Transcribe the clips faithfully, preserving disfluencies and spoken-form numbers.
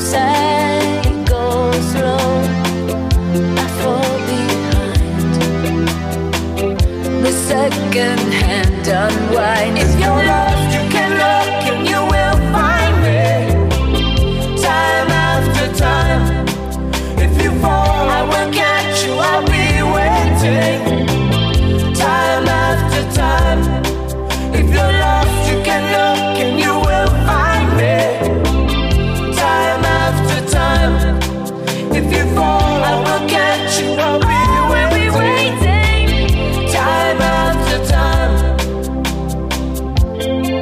say go slow, I fall behind. The second hand unwind. If you're lost, you can look and you will find me. Time after time. If you fall, I will catch you, I'll be waiting. Time after time. If you're lost, you can look and you will find me. Time after time. If you fall, I will catch you, I'll be waiting. Time after time.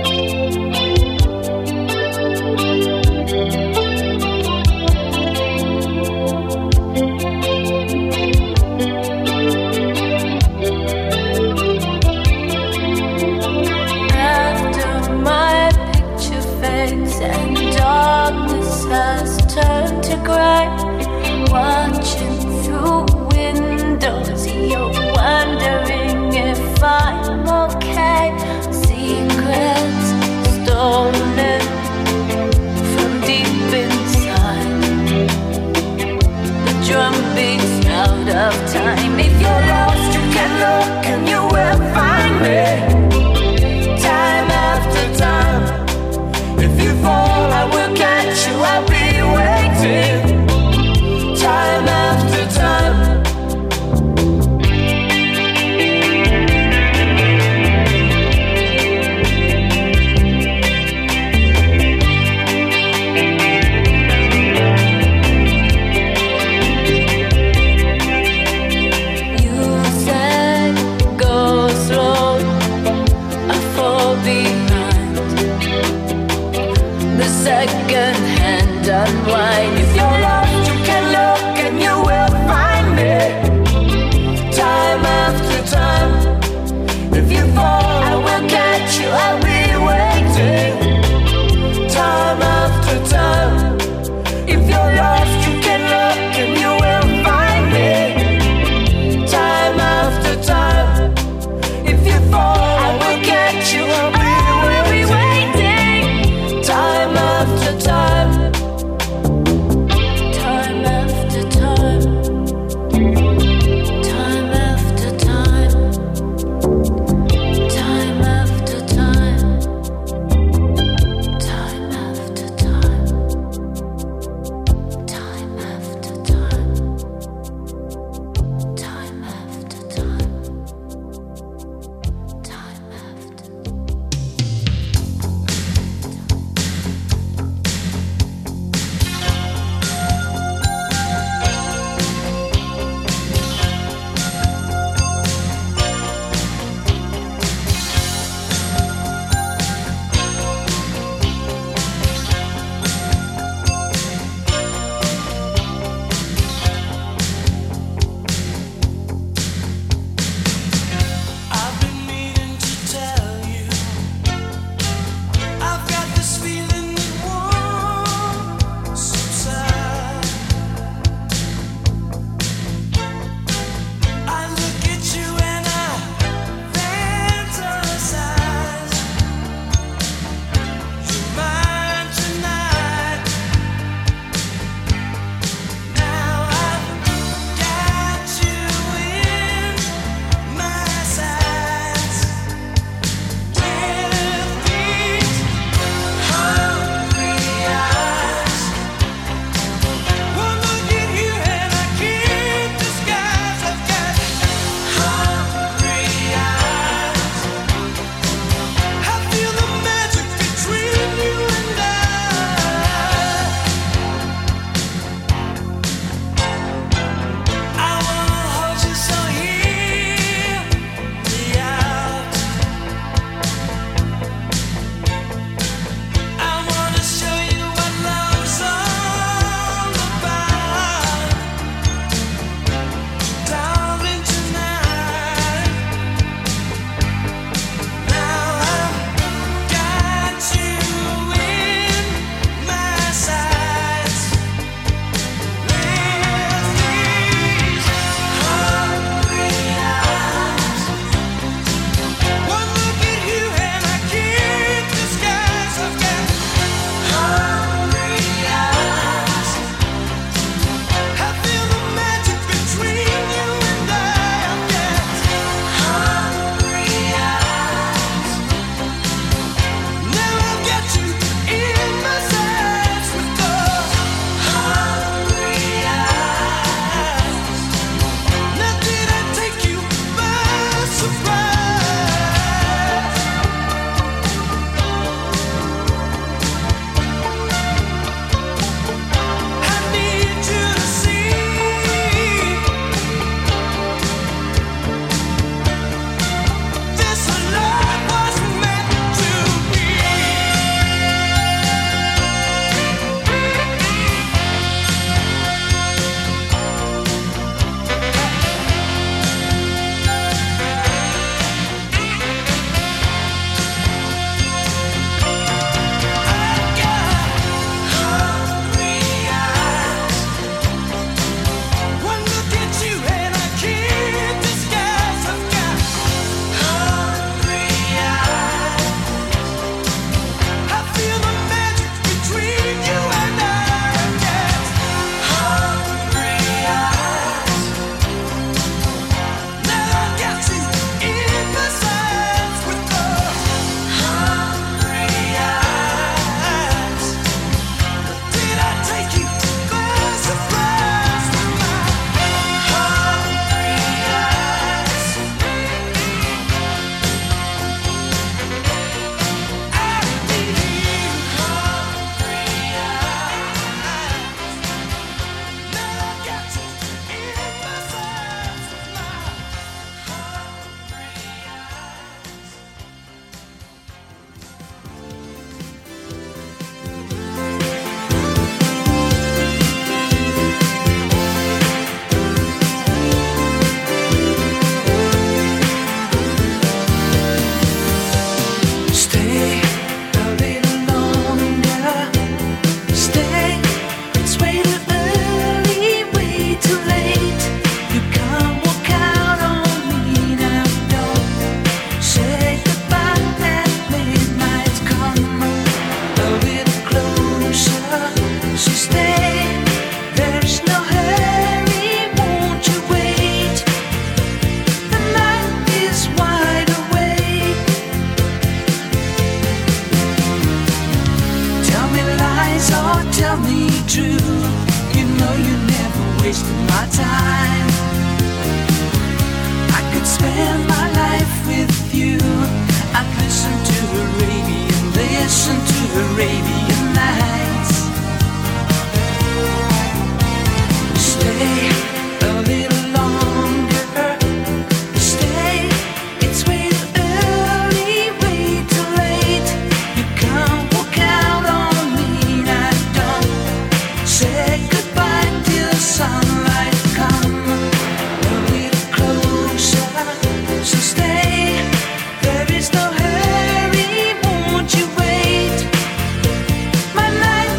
My night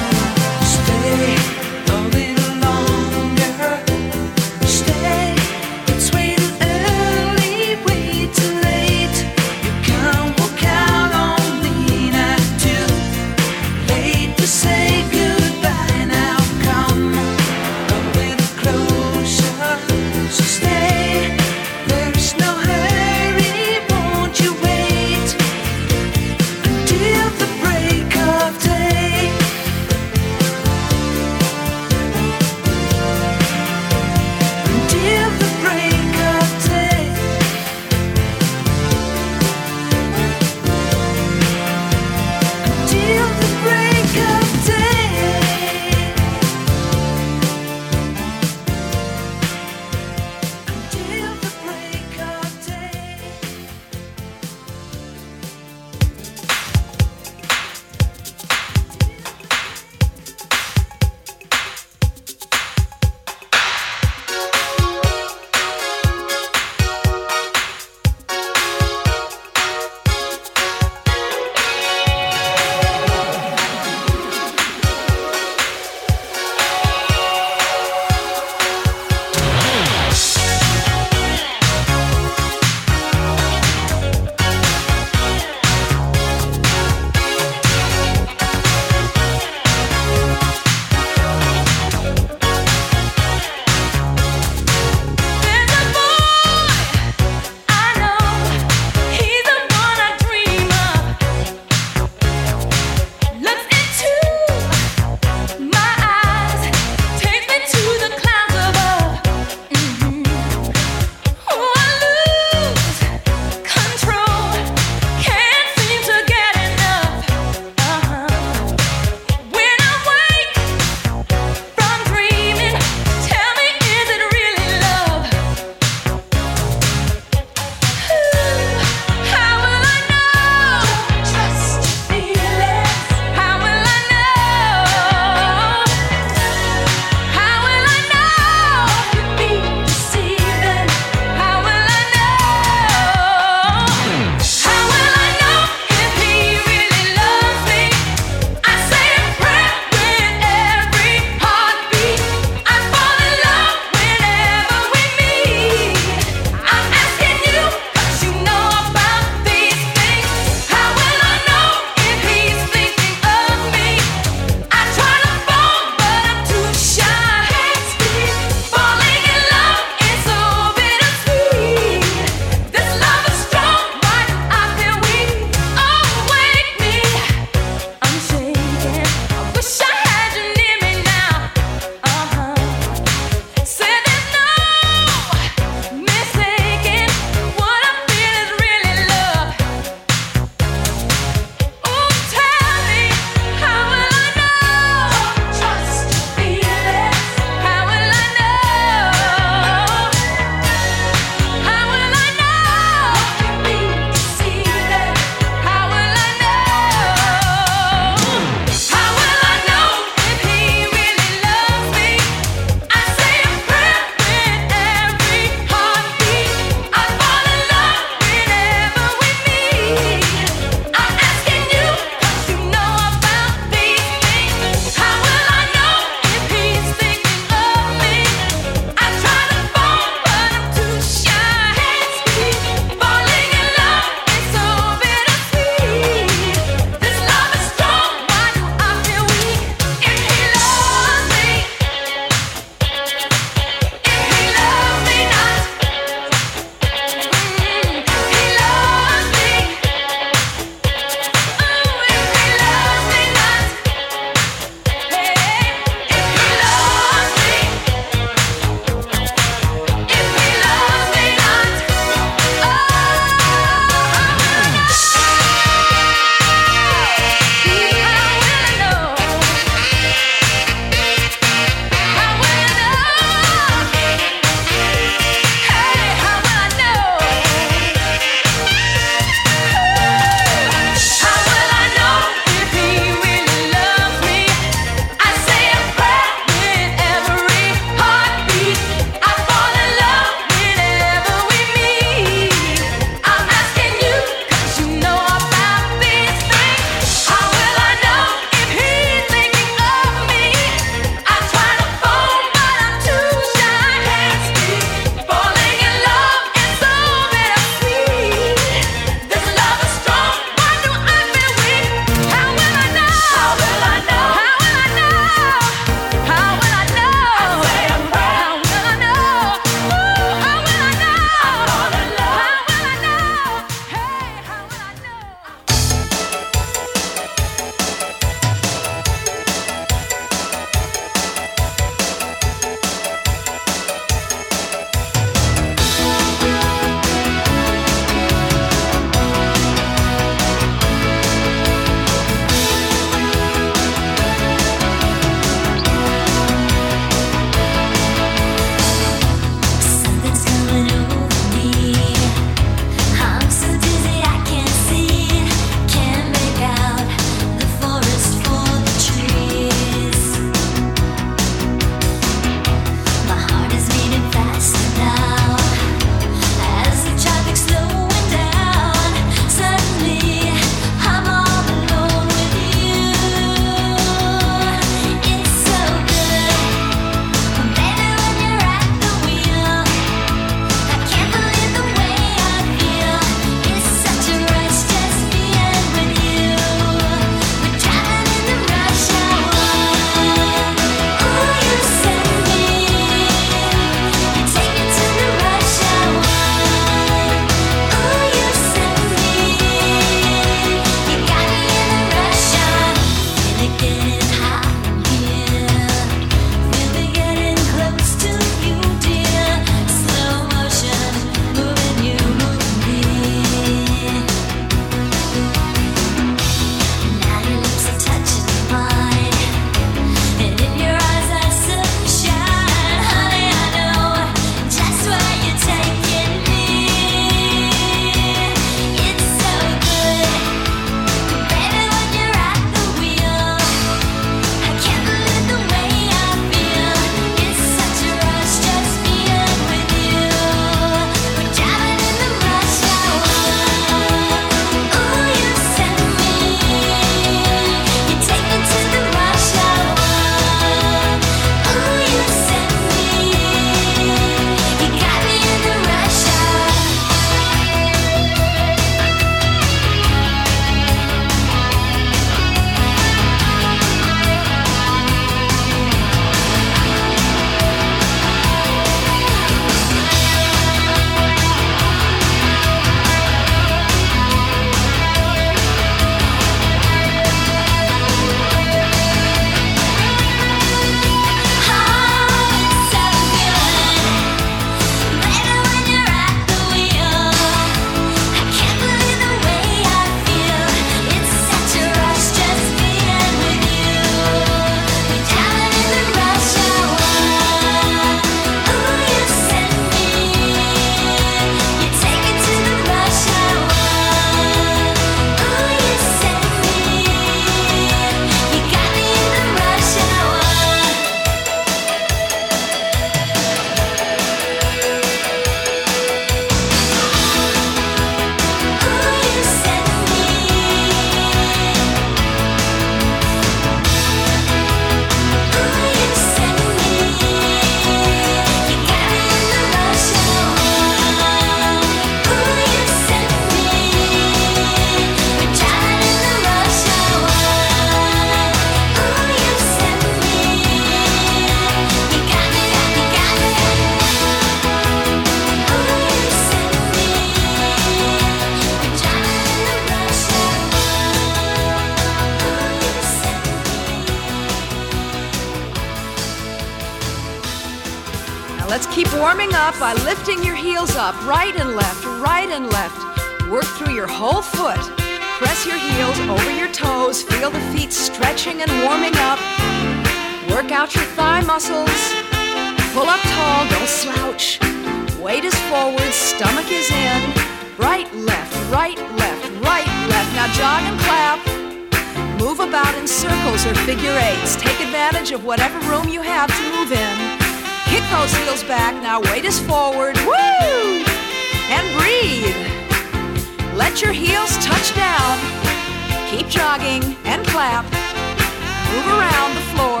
warming up by lifting your heels up, right and left, right and left. Work through your whole foot. Press your heels over your toes. Feel the feet stretching and warming up. Work out your thigh muscles. Pull up tall, don't slouch. Weight is forward, stomach is in. Right, left, right, left, right, left. Now jog and clap. Move about in circles or figure eights. Take advantage of whatever room you have to move in. Kick those heels back. Now weight is forward. Woo! And breathe. Let your heels touch down. Keep jogging and clap. Move around the floor.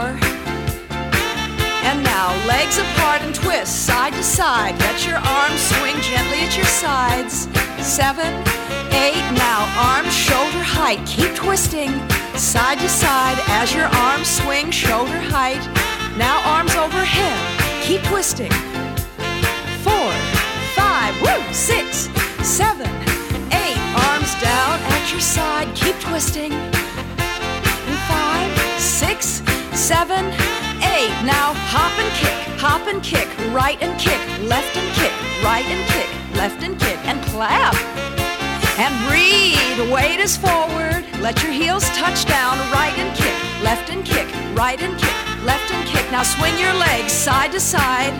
And now legs apart and twist side to side. Let your arms swing gently at your sides. Seven, eight. Now arms shoulder height. Keep twisting side to side as your arms swing shoulder height. Now arms overhead. Keep twisting. Four, five, woo, six, seven, eight. Arms down at your side. Keep twisting. And five, six, seven, eight. Now hop and kick, hop and kick, right and kick, left and kick, right and kick, left and kick, and clap. And breathe. Weight is forward. Let your heels touch down. Right and kick, left and kick, right and kick, left and kick. Now swing your legs side to side.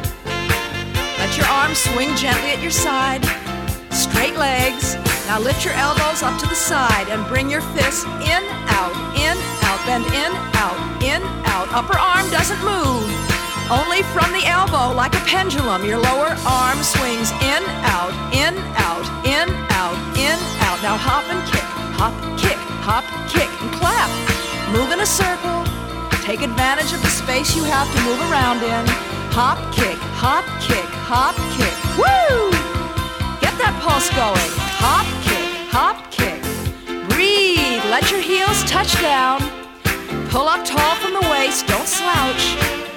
Let your arms swing gently at your side. Straight legs. Now lift your elbows up to the side and bring your fists in, out, in, out. Bend in, out, in, out. Upper arm doesn't move. Only from the elbow, like a pendulum. Your lower arm swings in, out, in, out, in, out, in, out. Now hop and kick, hop, kick, hop, kick, and clap. Move in a circle. Take advantage of the space you have to move around in. Hop, kick, hop, kick, hop, kick. Woo! Get that pulse going. Hop, kick, hop, kick. Breathe. Let your heels touch down. Pull up tall from the waist. Don't slouch.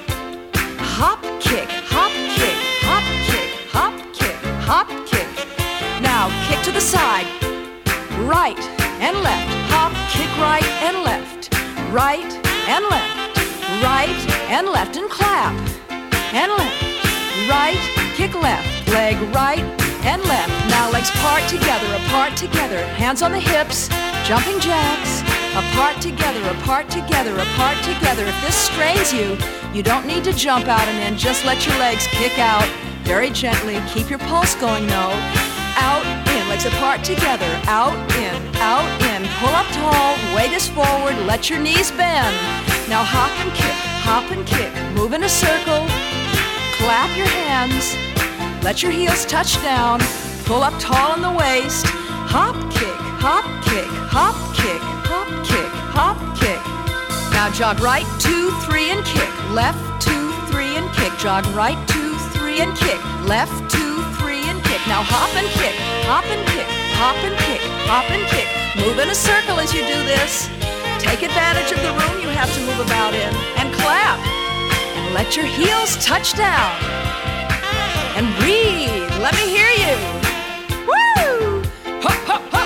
Hop, kick, hop, kick, hop, kick, hop, kick, hop, kick. Now kick to the side. Right and left. Hop, kick right and left. Right and left. Right and left and clap. And left. Right, kick left. Leg right and left. Now legs part together, apart together. Hands on the hips. Jumping jacks. Apart together, apart together, apart together. If this strains you, you don't need to jump out and in. Just let your legs kick out very gently. Keep your pulse going though. Out, in, legs apart together. Out, in, out, in. Pull up tall, weight is forward. Let your knees bend. Now hop and kick, hop and kick. Move in a circle. Clap your hands. Let your heels touch down. Pull up tall in the waist. Hop, kick, hop, kick, hop, kick, hop, kick, hop, kick. Now jog right, two, three, and kick. Left, two, three, and kick. Jog right, two, three, and kick. Left, two, three, and kick. Now hop and kick, hop and kick, hop and kick, hop and kick. Move in a circle as you do this. Take advantage of the room you have to move about in. And clap. And let your heels touch down. And breathe. Let me hear you. Woo! Hop, hop, hop.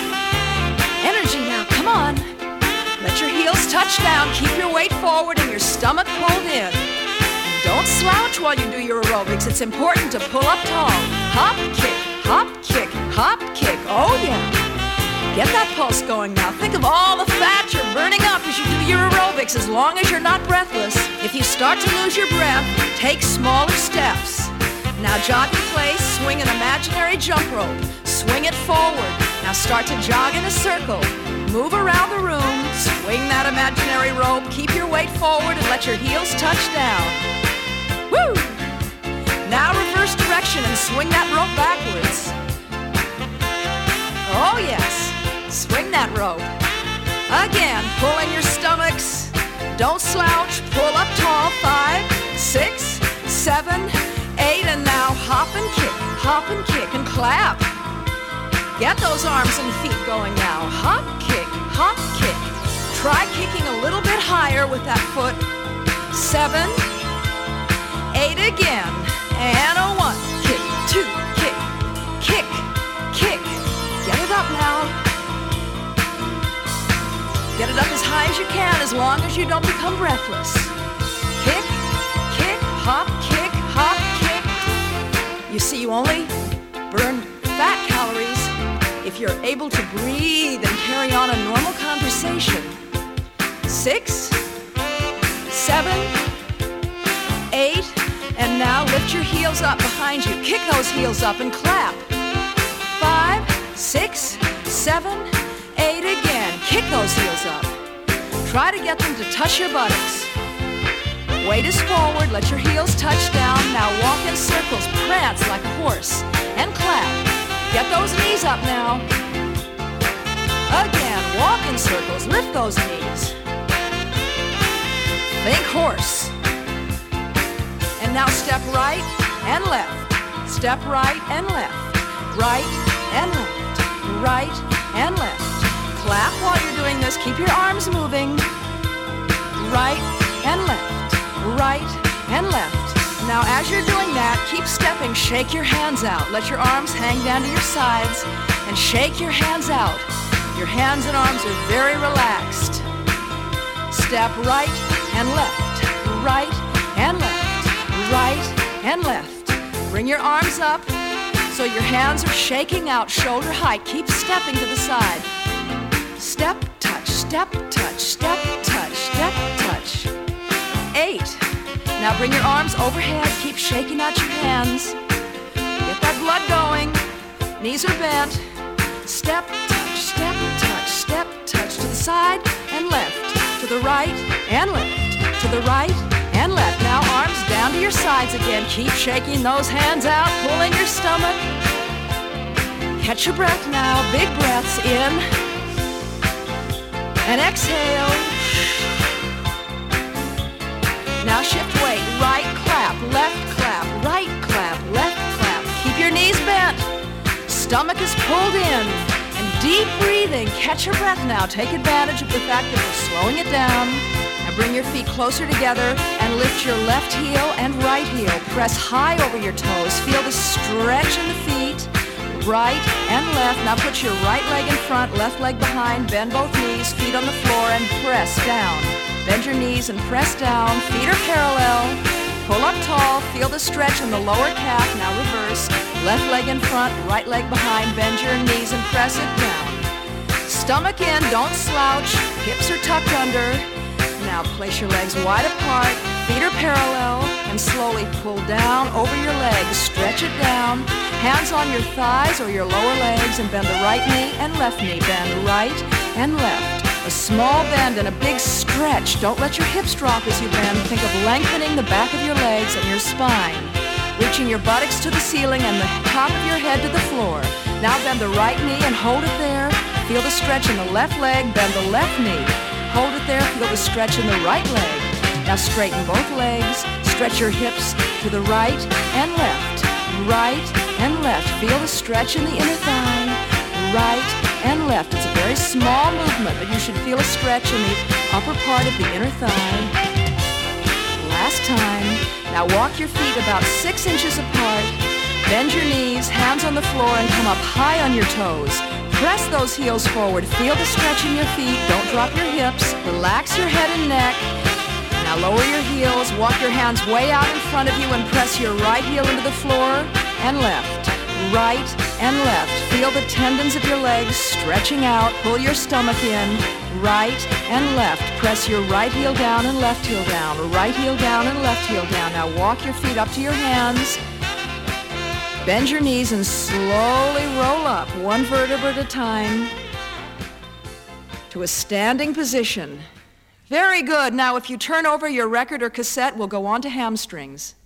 Energy now, come on. Let your heels touch down. Keep your weight forward and your stomach pulled in. And don't slouch while you do your aerobics. It's important to pull up tall. Hop, kick, hop, kick, hop, kick. Oh yeah. Get that pulse going now. Think of all the fat you're burning up as you do your aerobics, as long as you're not breathless. If you start to lose your breath, take smaller steps. Now jog in place, swing an imaginary jump rope. Swing it forward. Now start to jog in a circle. Move around the room, swing that imaginary rope. Keep your weight forward and let your heels touch down. Woo! Now reverse direction and swing that rope backwards. Oh yes. Swing that rope. Again, pull in your stomachs. Don't slouch. Pull up tall. Five, six, seven, eight, and now hop and kick, hop and kick, and clap. Get those arms and feet going now. Hop, kick, hop, kick. Try kicking a little bit higher with that foot. Seven, eight again, and a one, kick, two, kick, kick, kick. Get it up now. Get it up as high as you can, as long as you don't become breathless. Kick, kick, hop, kick, hop, kick. You see, you only burn fat calories if you're able to breathe and carry on a normal conversation. Six, seven, eight, and now lift your heels up behind you. Kick those heels up and clap. Five, six, seven, eight again. Kick those heels up. Try to get them to touch your buttocks. Weight is forward, let your heels touch down. Now walk in circles, prance like a horse, and clap. Get those knees up now. Again, walk in circles, lift those knees. Think horse. And now step right and left. Step right and left. Right and left. Right and left. Clap while you're doing this. Keep your arms moving. Right and left. Right and left. Now as you're doing that, keep stepping. Shake your hands out. Let your arms hang down to your sides and shake your hands out. Your hands and arms are very relaxed. Step right and left. Right and left. Right and left. Bring your arms up so your hands are shaking out, shoulder height. Keep stepping to the side. Step, touch, step, touch, step, touch, step, touch. Eight. Now bring your arms overhead. Keep shaking out your hands. Get that blood going. Knees are bent. Step, touch, step, touch, step, touch. To the side and left. To the right and left. To the right and left. Now arms down to your sides again. Keep shaking those hands out, pulling your stomach. Catch your breath now. Big breaths in. And exhale. Now shift weight. Right clap, left clap, right clap, left clap. Keep your knees bent. Stomach is pulled in. And deep breathing. Catch your breath now. Take advantage of the fact that we're slowing it down. Now bring your feet closer together and lift your left heel and right heel. Press high over your toes. Feel the stretch in the feet. Right and left. Now put your right leg in front, left leg behind. Bend both knees, feet on the floor, and press down. Bend your knees and press down. Feet are parallel. Pull up tall. Feel the stretch in the lower calf. Now reverse. Left leg in front, right leg behind. Bend your knees and press it down. Stomach in. Don't slouch. Hips are tucked under. Now place your legs wide apart. Feet are parallel. And slowly pull down over your legs. Stretch it down. Hands on your thighs or your lower legs and bend the right knee and left knee. Bend right and left. A small bend and a big stretch. Don't let your hips drop as you bend. Think of lengthening the back of your legs and your spine. Reaching your buttocks to the ceiling and the top of your head to the floor. Now bend the right knee and hold it there. Feel the stretch in the left leg. Bend the left knee. Hold it there. Feel the stretch in the right leg. Now straighten both legs. Stretch your hips to the right and left. Right and left. Feel the stretch in the inner thigh. Right and left. It's a very small movement, but you should feel a stretch in the upper part of the inner thigh. Last time. Now walk your feet about six inches apart. Bend your knees, hands on the floor, and come up high on your toes. Press those heels forward. Feel the stretch in your feet. Don't drop your hips. Relax your head and neck. Now lower your heels. Walk your hands way out in front of you and press your right heel into the floor and left. Right and left. Feel the tendons of your legs stretching out. Pull your stomach in. Right and left. Press your right heel down and left heel down. Right heel down and left heel down. Now walk your feet up to your hands. Bend your knees and slowly roll up, one vertebra at a time, to a standing position. Very good. Now if you turn over your record or cassette, we'll go on to hamstrings.